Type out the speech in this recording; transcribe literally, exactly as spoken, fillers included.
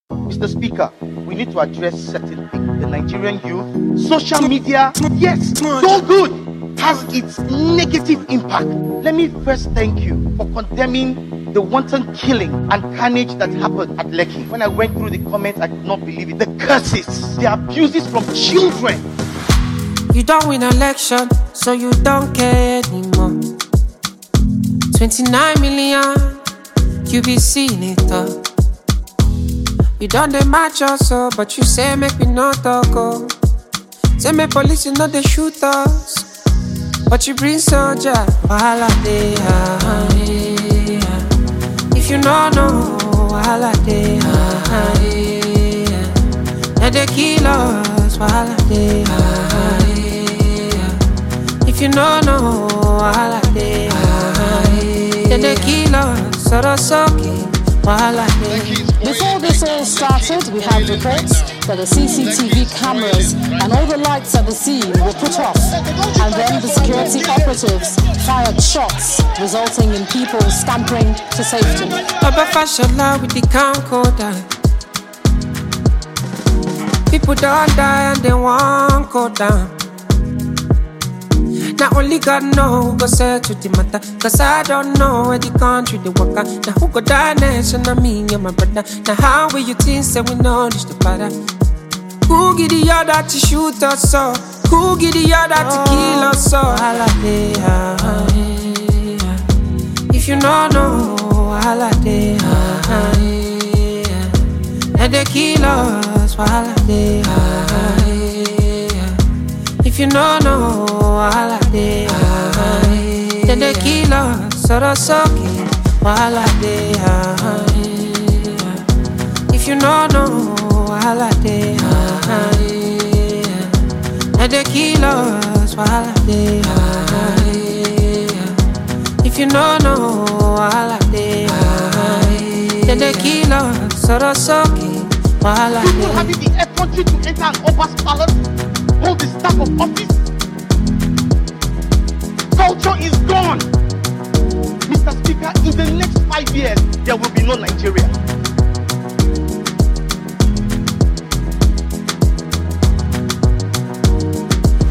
Mister Speaker, we need to address certain things. The Nigerian youth, social media, yes, so good, has its negative impact. Let me first thank you for condemning the wanton killing and carnage that happened at Lekki. When I went through the comments, I could not believe it. The curses, the abuses from children. You don't win election, so you don't care anymore. twenty-nine million, you be seeing it all. You don't dey match us up, but you say make we not talk oh. Say make police you know they shoot us, but you bring soldier. Wahala dey ah, yeah. If you no know, wahala dey ah, yeah. Now they kill us, wahala dey ah, yeah. If you no know, wahala dey ah, yeah. Then they kill us, so that's okay. Before this all started, we had reports that the C C T V cameras and all the lights at the scene were put off, and then the security operatives fired shots, resulting in people scampering to safety. Baba Fashola with the camcorder. People don't die and they won't go down. Now only God know who go settle the matter, cause I don't know where the country they walk out. Now who go die next, and I mean you're my brother. Now how will you think say we know this the father? Who give the order to shoot us so? Who give the order to kill us so? If you don't know, holiday, and they kill us, holiday. If you don't know, wahala dey ah, yeah. Then they kill us, so that's okay. Wahala dey ah, yeah. If you don't know, wahala dey ah, yeah. Then they kill us, wahala dey ah, yeah. If you don't know, wahala dey ah, yeah. Then they kill us, so that's okay. Wahala dey. People having the effrontery to enter an Oba's palace, hold the staff of office. Culture is gone. Mister Speaker, in the next five years, there will be no Nigeria.